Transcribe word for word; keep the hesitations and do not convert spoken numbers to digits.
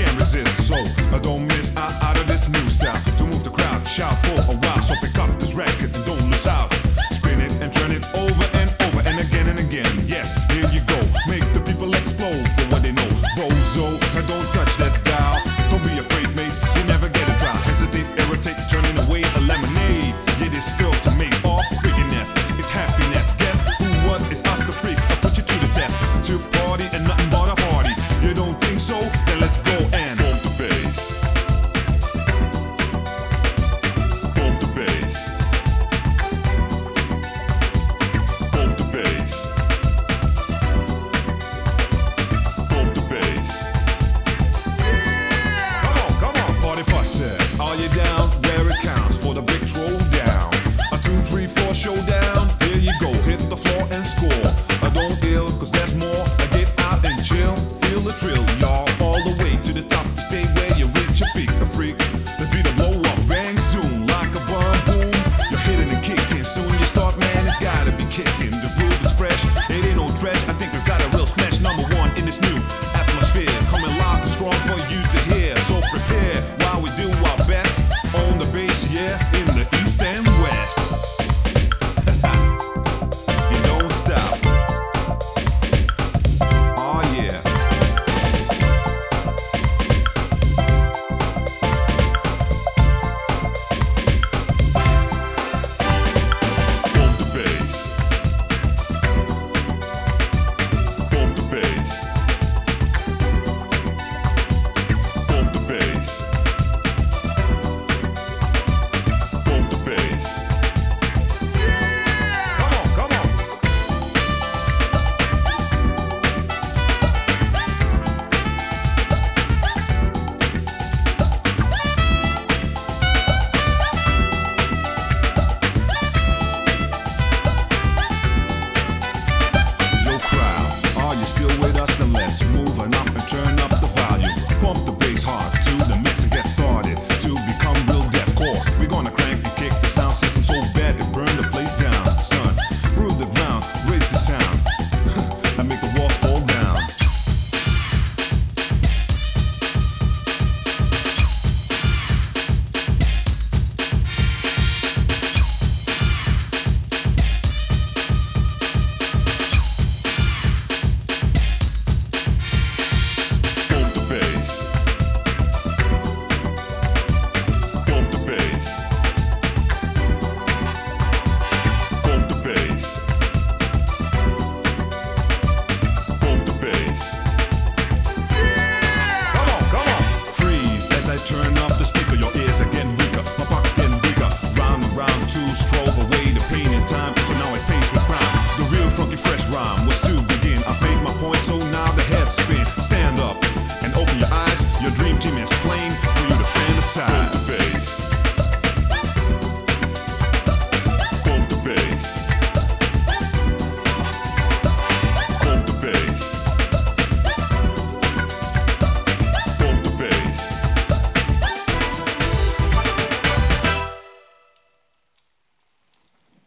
can't resist. So uh, don't miss out, out of this new style. To move the crowd, shout for a while. So pick up this record and don't lose out. Spin it and turn it over and over and again and again. Yes, here you go. Make the people explode for what they know. Bozo, uh, don't touch that dial. Don't be afraid, mate. You never get a try. Hesitate, irritate, turning away a lemonade. Yeah, this girl to make off freakiness. It's happiness. Guess who, what is us the freaks? I put you to the test. To party and nothing but a party. You don't think so? Then let's go and bump the bass. Bump the bass. Bump the bass. Bump the bass. Come on, come on, party fussing. Are you down? Where it counts for the big throw down. A two, three, four showdown. Here you go, hit the floor and score. I don't ill, cause there's more. I get out and chill, feel the thrill, y'all, all the way to the top